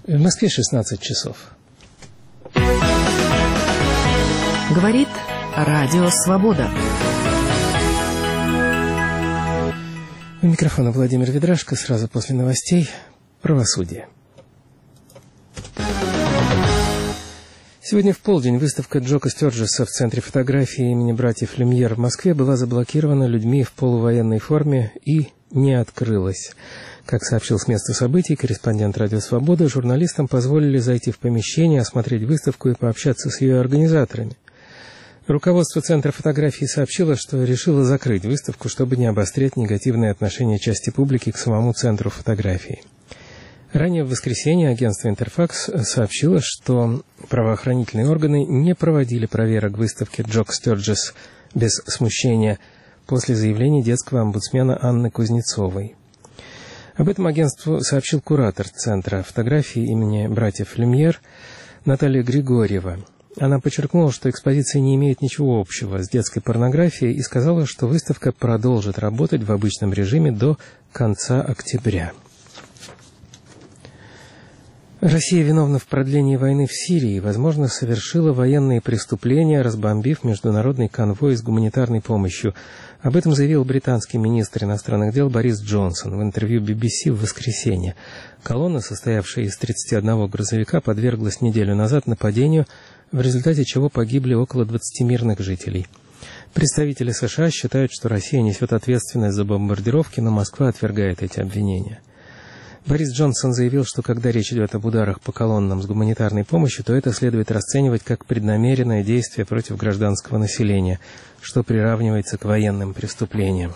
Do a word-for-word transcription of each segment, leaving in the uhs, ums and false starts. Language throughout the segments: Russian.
В Москве шестнадцать часов. Говорит Радио Свобода. У микрофона Владимир Ведрашко. Сразу после новостей правосудие. Сегодня в полдень выставка Джока Стёрджеса в Центре фотографии имени братьев Люмьер в Москве была заблокирована людьми в полувоенной форме и не открылась. Как сообщил с места событий корреспондент «Радио Свобода», журналистам позволили зайти в помещение, осмотреть выставку и пообщаться с ее организаторами. Руководство Центра фотографии сообщило, что решило закрыть выставку, чтобы не обострять негативное отношение части публики к самому Центру фотографии. Ранее в воскресенье агентство «Интерфакс» сообщило, что правоохранительные органы не проводили проверок выставки «Джок Стёрджес» без смущения после заявления детского омбудсмена Анны Кузнецовой. Об этом агентству сообщил куратор Центра фотографии имени братьев Люмьер Наталья Григорьева. Она подчеркнула, что экспозиция не имеет ничего общего с детской порнографией и сказала, что выставка продолжит работать в обычном режиме до конца октября. Россия виновна в продлении войны в Сирии и, возможно, совершила военные преступления, разбомбив международный конвой с гуманитарной помощью. Об этом заявил британский министр иностранных дел Борис Джонсон в интервью би би си в воскресенье. Колонна, состоявшая из тридцати одного грузовика, подверглась неделю назад нападению, в результате чего погибли около двадцати мирных жителей. Представители США считают, что Россия несет ответственность за бомбардировки, но Москва отвергает эти обвинения. Борис Джонсон заявил, что когда речь идет об ударах по колоннам с гуманитарной помощью, то это следует расценивать как преднамеренное действие против гражданского населения, что приравнивается к военным преступлениям.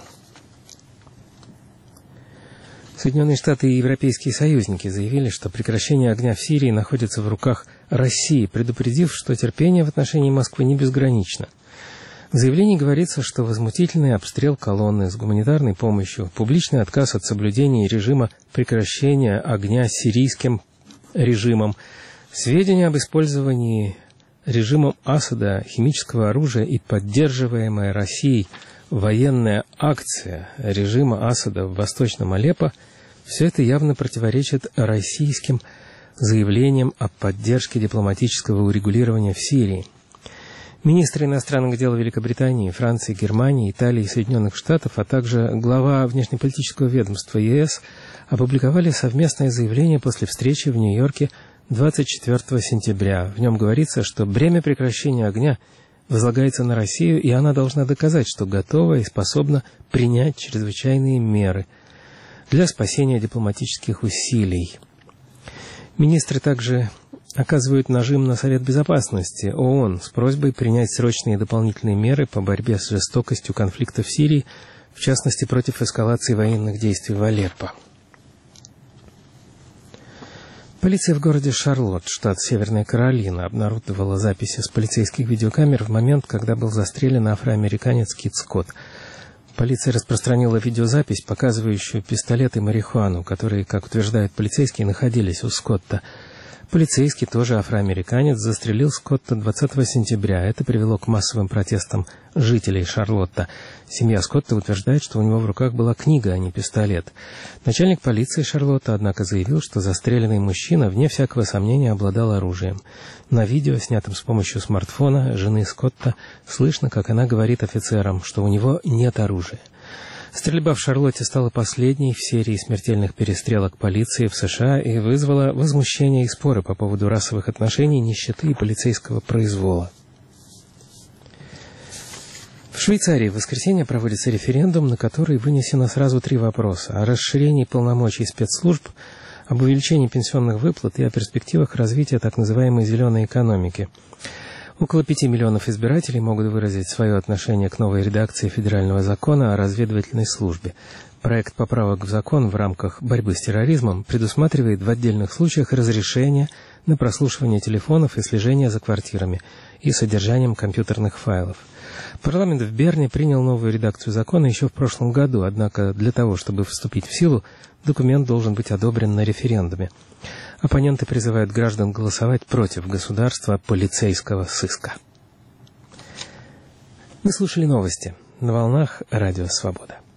Соединенные Штаты и европейские союзники заявили, что прекращение огня в Сирии находится в руках России, предупредив, что терпение в отношении Москвы не безгранично. В заявлении говорится, что возмутительный обстрел колонны с гуманитарной помощью, публичный отказ от соблюдения режима прекращения огня сирийским режимом, сведения об использовании режимом Асада химического оружия и поддерживаемая Россией военная акция режима Асада в Восточном Алеппо – все это явно противоречит российским заявлениям о поддержке дипломатического урегулирования в Сирии. Министры иностранных дел Великобритании, Франции, Германии, Италии и Соединенных Штатов, а также глава внешнеполитического ведомства ЕС опубликовали совместное заявление после встречи в Нью-Йорке двадцать четвёртого сентября. В нем говорится, что бремя прекращения огня возлагается на Россию, и она должна доказать, что готова и способна принять чрезвычайные меры для спасения дипломатических усилий. Министры также оказывают нажим на Совет Безопасности ООН с просьбой принять срочные дополнительные меры по борьбе с жестокостью конфликта в Сирии, в частности против эскалации военных действий в Алеппо. Полиция в городе Шарлотт, штат Северная Каролина, обнародовала записи с полицейских видеокамер в момент, когда был застрелен афроамериканец Кит Скотт. Полиция распространила видеозапись, показывающую пистолет и марихуану, которые, как утверждают полицейские, находились у Скотта. Полицейский, тоже афроамериканец, застрелил Скотта двадцатого сентября. Это привело к массовым протестам жителей Шарлотта. Семья Скотта утверждает, что у него в руках была книга, а не пистолет. Начальник полиции Шарлотта, однако, заявил, что застреленный мужчина, вне всякого сомнения, обладал оружием. На видео, снятом с помощью смартфона жены Скотта, слышно, как она говорит офицерам, что у него нет оружия. Стрельба в Шарлотте стала последней в серии смертельных перестрелок полиции в США и вызвала возмущение и споры по поводу расовых отношений, нищеты и полицейского произвола. В Швейцарии в воскресенье проводится референдум, на который вынесено сразу три вопроса: о расширении полномочий спецслужб, об увеличении пенсионных выплат и о перспективах развития так называемой «зеленой экономики». Около пяти миллионов избирателей могут выразить свое отношение к новой редакции федерального закона о разведывательной службе. Проект поправок в закон в рамках борьбы с терроризмом предусматривает в отдельных случаях разрешение на прослушивание телефонов и слежение за квартирами и содержанием компьютерных файлов. Парламент в Берне принял новую редакцию закона еще в прошлом году, однако для того, чтобы вступить в силу, документ должен быть одобрен на референдуме. Оппоненты призывают граждан голосовать против государства полицейского сыска. Вы слушали новости на волнах Радио Свобода.